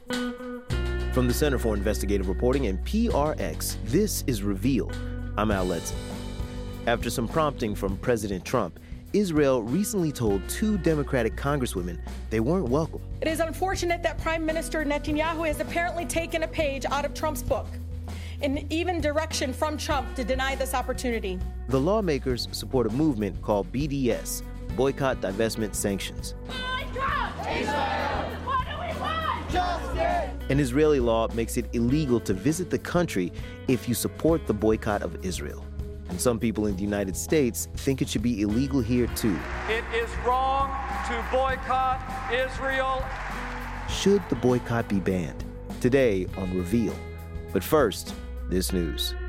From the Center for Investigative Reporting and PRX, this is Reveal. I'm Al Letson. After some prompting from President Trump, Israel recently told two Democratic congresswomen they weren't welcome. It is unfortunate that Prime Minister Netanyahu has apparently taken a page out of Trump's book, and even direction from Trump to deny this opportunity. The lawmakers support a movement called BDS, Boycott, Divestment, Sanctions. Boycott Israel! What do we want? Justice! An Israeli law makes it illegal to visit the country if you support the boycott of Israel. And some people in the United States think it should be illegal here, too. It is wrong to boycott Israel. Should the boycott be banned? Today on Reveal. But first, this news.